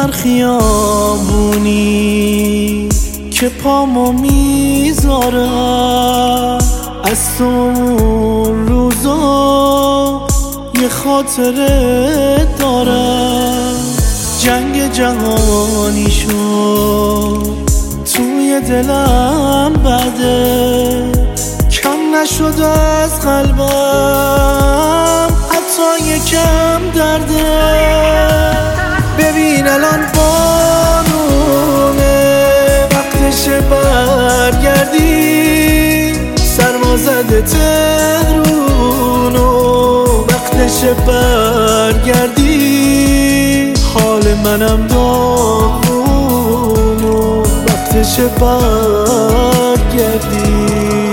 هر خیابونی که پامو میذارم از تو اون روزا یه خاطره دارم. جنگ جهانی شد توی دلم بده، کم نشد از قلبم حتی یکم درده. ببین الان بارونه، وقتش برگردی، سرما زده تهرونو، وقتش برگردی، حال منم داغونو، وقتش برگردی.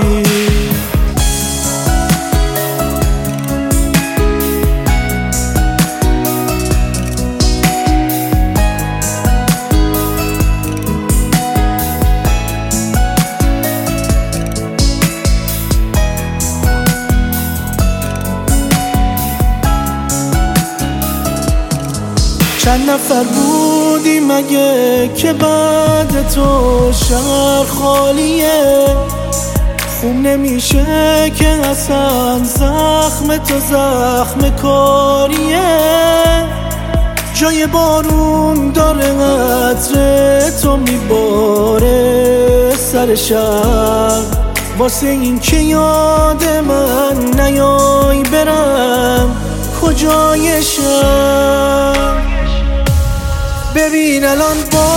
چند نفر بودی مگه که بعد تو شهر خالیه؟ خوب نمیشه که اصلا زخم تو زخم کاریه. جای بارون داره عطر تو میباره سر شهر، واسه این که یاد من نیای برم کجای شهر. ببین الان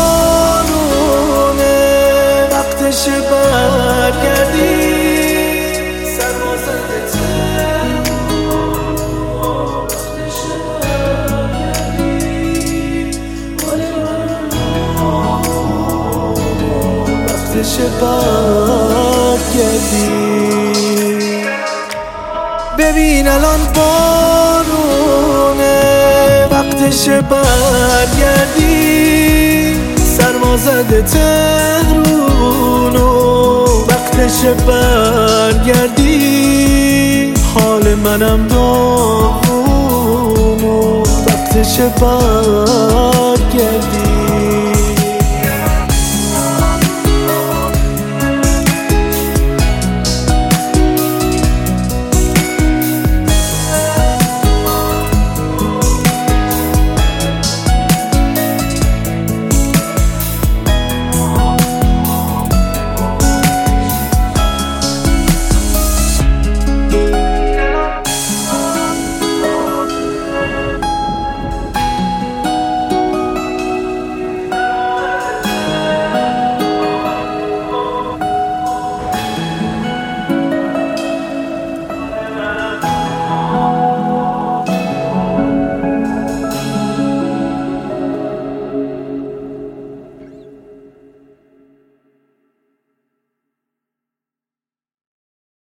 بارونه، وقتش برگردی، سرما زده تهرونو، وقتش برگردی، وقتش برگردی. ببین الان بارونه، وقتش برگردی، سرما زده تهرونو، وقتش برگردی، حال منم داغونو، وقتش برگردی.